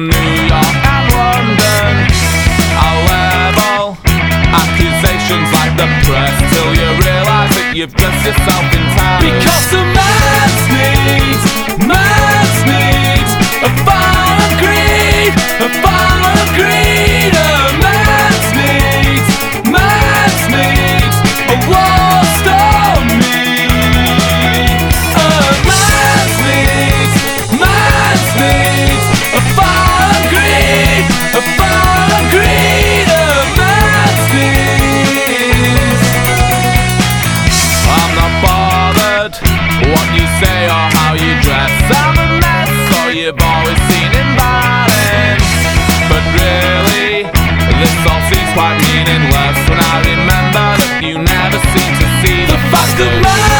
from New York and London. I'll level accusations like the press till you realise that you've dressed yourself in time. Because a man's needs a fallen creed, a fallen creed. A man's needs a lost on me. A man's needs a fallen creed, a fallen creed. A man's needs. I'm not bothered what you say or how you dress. I'm a mess, so you've always seen in balance. But really, this all seems quite meaningless when I remember that you never seem to see the fact of my